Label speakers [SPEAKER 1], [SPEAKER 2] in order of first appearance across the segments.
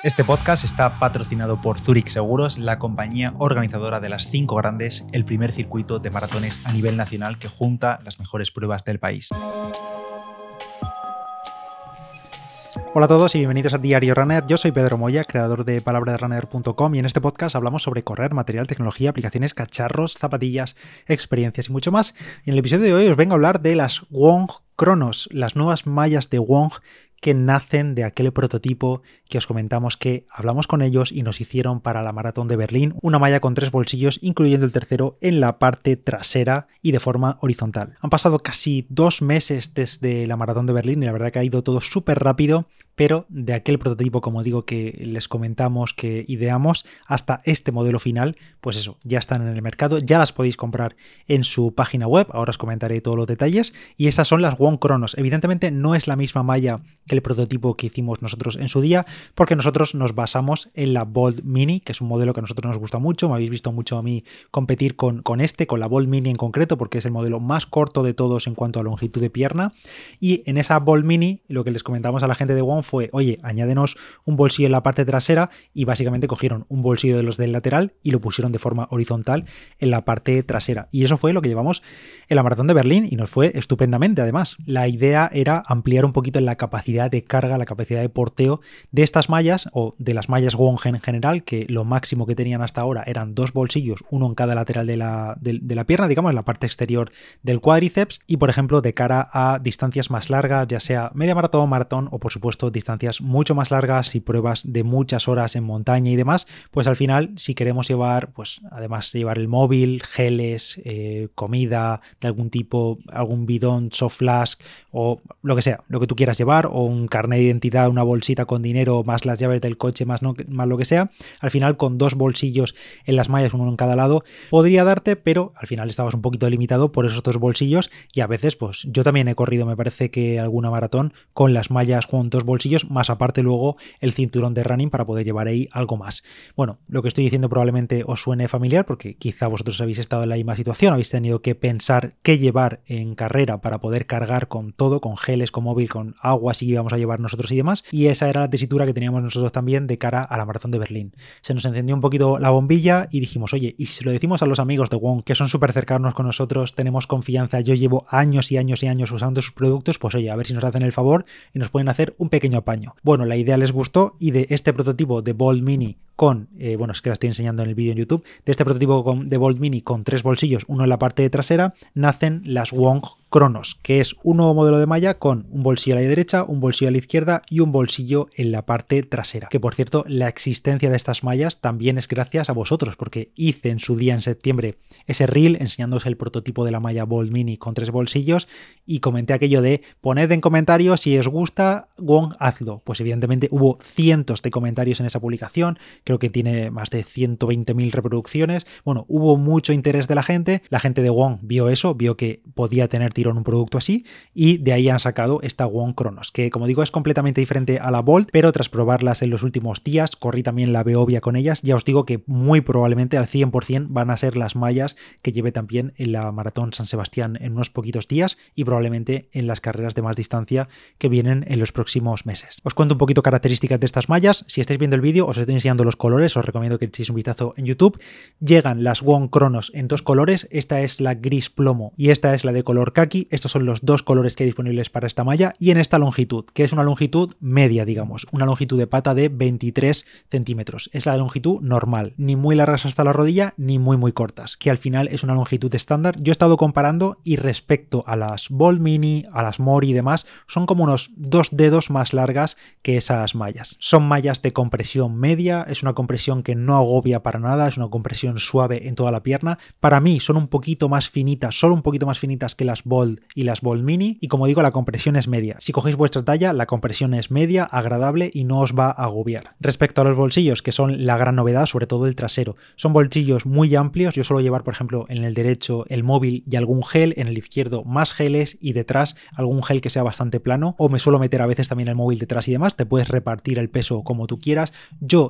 [SPEAKER 1] Este podcast está patrocinado por Zurich Seguros, la compañía organizadora de las 5 grandes, el primer circuito de maratones a nivel nacional que junta las mejores pruebas del país. Hola a todos y bienvenidos a Diario Runner. Yo soy Pedro Moya, creador de palabraderunner.com, y en este podcast hablamos sobre correr, material, tecnología, aplicaciones, cacharros, zapatillas, experiencias y mucho más. Y en el episodio de hoy os vengo a hablar de las Wong Chronos, las nuevas mallas de Wong que nacen de aquel prototipo que os comentamos que hablamos con ellos y nos hicieron para la maratón de Berlín, una malla con 3 bolsillos, incluyendo el tercero en la parte trasera y de forma horizontal. Han pasado casi 2 meses desde la maratón de Berlín y la verdad que ha ido todo súper rápido, pero de aquel prototipo, como digo, que les comentamos, que ideamos, hasta este modelo final, pues eso, ya están en el mercado, ya las podéis comprar en su página web, ahora os comentaré todos los detalles, y estas son las Wong Chronos. Evidentemente no es la misma malla que el prototipo que hicimos nosotros en su día, porque nosotros nos basamos en la Bolt Mini, que es un modelo que a nosotros nos gusta mucho, me habéis visto mucho a mí competir con la Bolt Mini en concreto, porque es el modelo más corto de todos en cuanto a longitud de pierna, y en esa Bolt Mini lo que les comentamos a la gente de Wong fue, oye, añádenos un bolsillo en la parte trasera, y básicamente cogieron un bolsillo de los del lateral y lo pusieron de forma horizontal en la parte trasera, y eso fue lo que llevamos en la maratón de Berlín y nos fue estupendamente. Además, la idea era ampliar un poquito en la capacidad de carga, la capacidad de porteo de estas mallas, o de las mallas Wong en general, que lo máximo que tenían hasta ahora eran 2 bolsillos, uno en cada lateral de la pierna, digamos, en la parte exterior del cuádriceps, y por ejemplo de cara a distancias más largas, ya sea media maratón, maratón o por supuesto distancias mucho más largas y pruebas de muchas horas en montaña y demás, pues al final si queremos llevar, pues además de llevar el móvil, geles, comida de algún tipo, algún bidón, soft flask o lo que sea, lo que tú quieras llevar, o un carnet de identidad, una bolsita con dinero, más las llaves del coche, más lo que sea, al final con 2 bolsillos en las mallas, uno en cada lado, podría darte, pero al final estabas un poquito limitado por esos 2 bolsillos, y a veces pues yo también he corrido, me parece que alguna maratón con las mallas con 2 bolsillos, más aparte luego el cinturón de running para poder llevar ahí algo más. Bueno, lo que estoy diciendo probablemente os suene familiar porque quizá vosotros habéis estado en la misma situación, habéis tenido que pensar qué llevar en carrera para poder cargar con todo, con geles, con móvil, con agua si íbamos a llevar nosotros y demás, y esa era la tesitura que teníamos nosotros también de cara a la maratón de Berlín. Se nos encendió un poquito la bombilla y dijimos, oye, y si lo decimos a los amigos de Wong, que son súper cercanos con nosotros, tenemos confianza, yo llevo años y años y años usando sus productos, pues oye, a ver si nos hacen el favor y nos pueden hacer un pequeño apaño. Bueno, la idea les gustó y de este prototipo de Bolt Mini con, es que la estoy enseñando en el vídeo en YouTube, de este prototipo de Bolt Mini con 3 bolsillos, uno en la parte trasera, nacen las Wong Chronos, que es un nuevo modelo de malla con un bolsillo a la derecha, un bolsillo a la izquierda y un bolsillo en la parte trasera. Que por cierto, la existencia de estas mallas también es gracias a vosotros, porque hice en su día en septiembre ese reel enseñándoos el prototipo de la malla Bolt Mini con 3 bolsillos y comenté aquello de poned en comentarios si os gusta Wong, hazlo. Pues evidentemente hubo cientos de comentarios en esa publicación, creo que tiene más de 120.000 reproducciones. Bueno, hubo mucho interés de la gente de Wong vio eso, vio que podía tener tirón un producto así, y de ahí han sacado esta Wong Chronos, que como digo es completamente diferente a la Bolt, pero tras probarlas en los últimos días, corrí también la Beovia con ellas, ya os digo que muy probablemente al 100% van a ser las mallas que lleve también en la Maratón San Sebastián en unos poquitos días y probablemente en las carreras de más distancia que vienen en los próximos meses. Os cuento un poquito características de estas mallas. Si estáis viendo el vídeo os estoy enseñando los colores, os recomiendo que echéis un vistazo en YouTube. Llegan las Wong Chronos en 2 colores, esta es la gris plomo y esta es la de color khaki. Estos son los 2 colores que hay disponibles para esta malla, y en esta longitud, que es una longitud media, digamos, una longitud de pata de 23 centímetros. Es la longitud normal, ni muy largas hasta la rodilla, ni muy cortas, que al final es una longitud estándar. Yo he estado comparando y respecto a las Bolt Mini, a las Mori y demás, son como unos 2 dedos más largas que esas mallas. Son mallas de compresión media, es una compresión que no agobia para nada, es una compresión suave en toda la pierna. Para mí son un poquito más finitas, solo un poquito más finitas que las Bolt y las Bolt Mini, y como digo, la compresión es media. Si cogéis vuestra talla, la compresión es media, agradable y no os va a agobiar. Respecto a los bolsillos, que son la gran novedad, sobre todo el trasero, son bolsillos muy amplios. Yo suelo llevar, por ejemplo, en el derecho el móvil y algún gel, en el izquierdo más geles y detrás algún gel que sea bastante plano, o me suelo meter a veces también el móvil detrás y demás. Te puedes repartir el peso como tú quieras. Yo en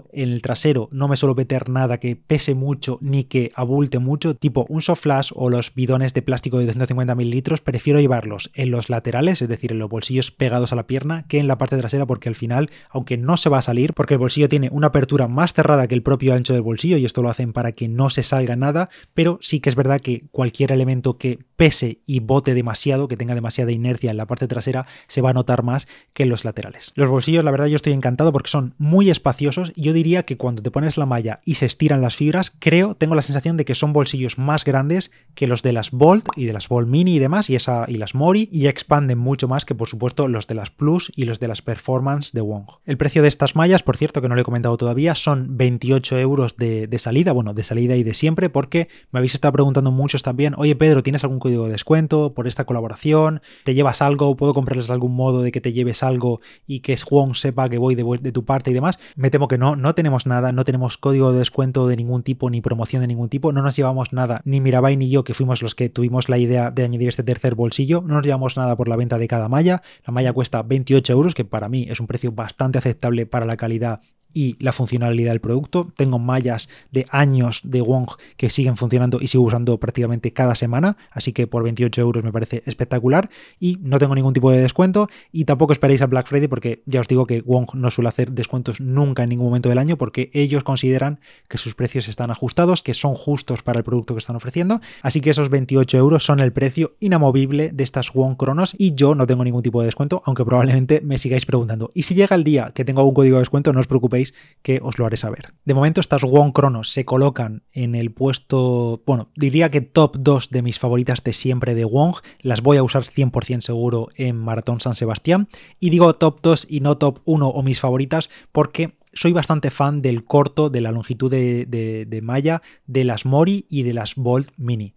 [SPEAKER 1] trasero no me suelo meter nada que pese mucho ni que abulte mucho, tipo un soft flash o los bidones de plástico de 250 mililitros, prefiero llevarlos en los laterales, es decir, en los bolsillos pegados a la pierna, que en la parte trasera, porque al final, aunque no se va a salir, porque el bolsillo tiene una apertura más cerrada que el propio ancho del bolsillo, y esto lo hacen para que no se salga nada, pero sí que es verdad que cualquier elemento que pese y bote demasiado, que tenga demasiada inercia en la parte trasera, se va a notar más que en los laterales. Los bolsillos, la verdad, yo estoy encantado porque son muy espaciosos, y yo diría que cuando te pones la malla y se estiran las fibras, tengo la sensación de que son bolsillos más grandes que los de las Bolt y de las Bolt Mini y demás, y las Mori, y expanden mucho más que, por supuesto, los de las Plus y los de las Performance de Wong. El precio de estas mallas, por cierto, que no lo he comentado todavía, son 28 euros de salida, bueno, de salida y de siempre, porque me habéis estado preguntando muchos también, oye Pedro, ¿tienes algún código de descuento por esta colaboración? ¿Te llevas algo? ¿Puedo comprarles algún modo de que te lleves algo y que Wong sepa que voy de tu parte y demás? Me temo que no tenemos nada, no tenemos código de descuento de ningún tipo, ni promoción de ningún tipo, no nos llevamos nada, ni Mirabai ni yo, que fuimos los que tuvimos la idea de añadir este tercer bolsillo, no nos llevamos nada por la venta de cada malla. La malla cuesta 28 euros, que para mí es un precio bastante aceptable para la calidad y la funcionalidad del producto. Tengo mallas de años de Wong que siguen funcionando y sigo usando prácticamente cada semana, así que por 28 euros me parece espectacular y no tengo ningún tipo de descuento, y tampoco esperéis a Black Friday porque ya os digo que Wong no suele hacer descuentos nunca en ningún momento del año porque ellos consideran que sus precios están ajustados, que son justos para el producto que están ofreciendo, así que esos 28 euros son el precio inamovible de estas Wong Cronos y yo no tengo ningún tipo de descuento, aunque probablemente me sigáis preguntando. Y si llega el día que tengo algún código de descuento, no os preocupéis que os lo haré saber. De momento estas Wong Cronos se colocan en el puesto, bueno, diría que top 2 de mis favoritas de siempre de Wong. Las voy a usar 100% seguro en Maratón San Sebastián, y digo top 2 y no top 1 o mis favoritas porque soy bastante fan del corto, de la longitud de malla de las Mori y de las Bolt Mini.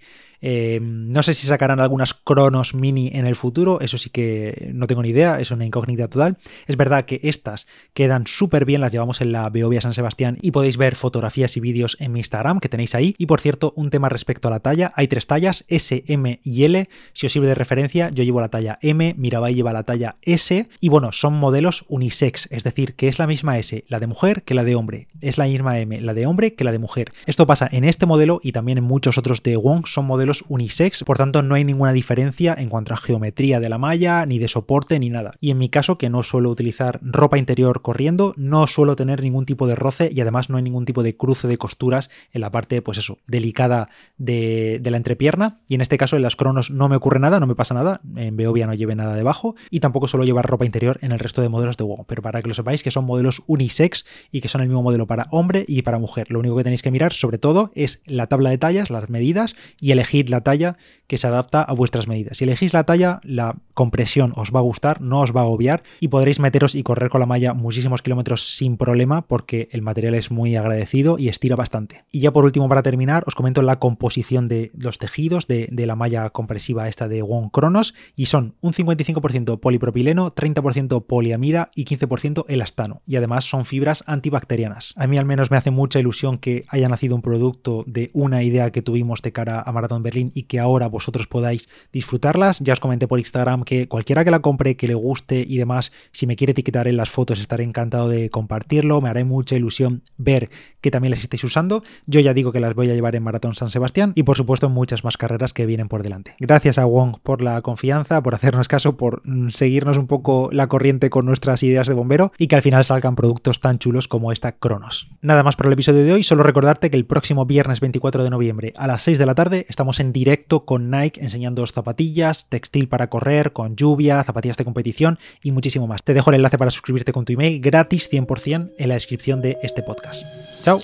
[SPEAKER 1] No sé si sacarán algunas Cronos Mini en el futuro, eso sí que no tengo ni idea, es una incógnita total. Es verdad que estas quedan súper bien, las llevamos en la Beovia San Sebastián y podéis ver fotografías y vídeos en mi Instagram que tenéis ahí. Y por cierto, un tema respecto a la talla, hay 3 tallas, S, M y L. Si os sirve de referencia, yo llevo la talla M, Mirabai lleva la talla S, y bueno, son modelos unisex, es decir, que es la misma S, la de mujer, que la de hombre, es la misma M, la de hombre, que la de mujer. Esto pasa en este modelo y también en muchos otros de Wong, son modelos unisex, por tanto no hay ninguna diferencia en cuanto a geometría de la malla, ni de soporte, ni nada. Y en mi caso, que no suelo utilizar ropa interior corriendo, no suelo tener ningún tipo de roce y además no hay ningún tipo de cruce de costuras en la parte, pues eso, delicada de la entrepierna, y en este caso en las Cronos no me ocurre nada, no me pasa nada, en Beovia no lleve nada debajo y tampoco suelo llevar ropa interior en el resto de modelos de Wong, pero para que lo sepáis que son modelos unisex y que son el mismo modelo para hombre y para mujer. Lo único que tenéis que mirar sobre todo es la tabla de tallas, las medidas, y elegid la talla que se adapta a vuestras medidas. Si elegís la talla, la compresión os va a gustar, no os va a agobiar y podréis meteros y correr con la malla muchísimos kilómetros sin problema porque el material es muy agradecido y estira bastante. Y ya por último, para terminar, os comento la composición de los tejidos de la malla compresiva esta de Wong Cronos, y son un 55% polipropileno, 30% poliamida y 15% elastano, y además son fibras antibacterianas. A mí al menos me hace mucha ilusión que haya nacido un producto de una idea que tuvimos de cara a Maratón Berlín y que ahora vosotros podáis disfrutarlas. Ya os comenté por Instagram que cualquiera que la compre, que le guste y demás, si me quiere etiquetar en las fotos estaré encantado de compartirlo, me hará mucha ilusión ver que también las estáis usando. Yo ya digo que las voy a llevar en Maratón San Sebastián y por supuesto en muchas más carreras que vienen por delante. Gracias a Wong por la confianza, por hacernos caso, por seguirnos un poco la corriente con nuestras ideas de bombero y que al final salgan productos tan chulos como esta Cronos. Nada más por el episodio de hoy, solo recordarte que el próximo viernes 24 de noviembre a las 6 de la tarde estamos en directo con Nike enseñándoos zapatillas, textil para correr, con lluvia, zapatillas de competición y muchísimo más. Te dejo el enlace para suscribirte con tu email gratis 100% en la descripción de este podcast. ¡Chao!